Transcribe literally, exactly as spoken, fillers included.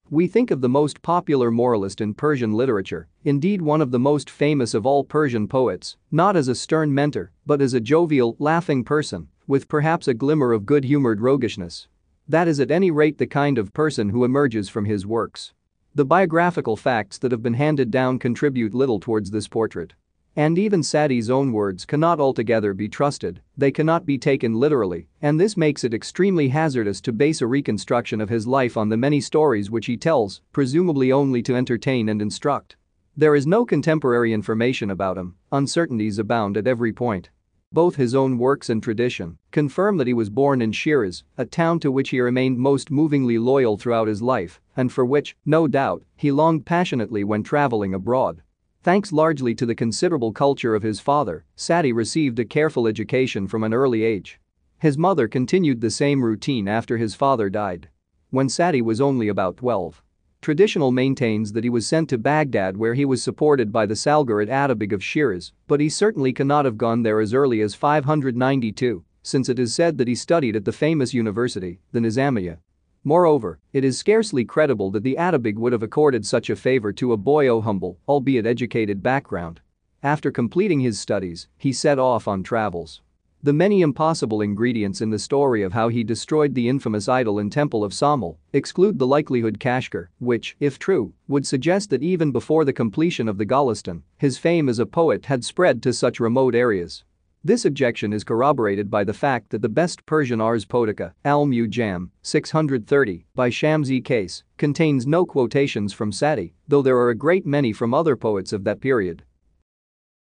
We think of the most popular moralist in Persian literature, indeed one of the most famous of all Persian poets, not as a stern mentor, but as a jovial, laughing person, with perhaps a glimmer of good-humored roguishness. That is at any rate the kind of person who emerges from his works. The biographical facts that have been handed down contribute little towards this portrait. And even Sa'di's own words cannot altogether be trusted, they cannot be taken literally, and this makes it extremely hazardous to base a reconstruction of his life on the many stories which he tells, presumably only to entertain and instruct. There is no contemporary information about him, uncertainties abound at every point. Both his own works and tradition confirm that he was born in Shiraz, a town to which he remained most movingly loyal throughout his life, and for which, no doubt, he longed passionately when traveling abroad. Thanks largely to the considerable culture of his father, Sa'di received a careful education from an early age. His mother continued the same routine after his father died. When Sa'di was only about twelve. Traditional maintains that he was sent to Baghdad where he was supported by the Salgharid Atabeg of Shiraz, but he certainly cannot have gone there as early as five hundred ninety-two, since it is said that he studied at the famous university, the Nizamiya. Moreover, it is scarcely credible that the Atabeg would have accorded such a favor to a boy of humble, albeit educated background. After completing his studies, he set off on travels. The many impossible ingredients in the story of how he destroyed the infamous idol and temple of Samal exclude the likelihood Kashgar, which, if true, would suggest that even before the completion of the Golestan, his fame as a poet had spread to such remote areas. This objection is corroborated by the fact that the best Persian Ars Poetica, Al-Mujam, six hundred thirty, by Shamsi Kais, contains no quotations from Sa'di, though there are a great many from other poets of that period.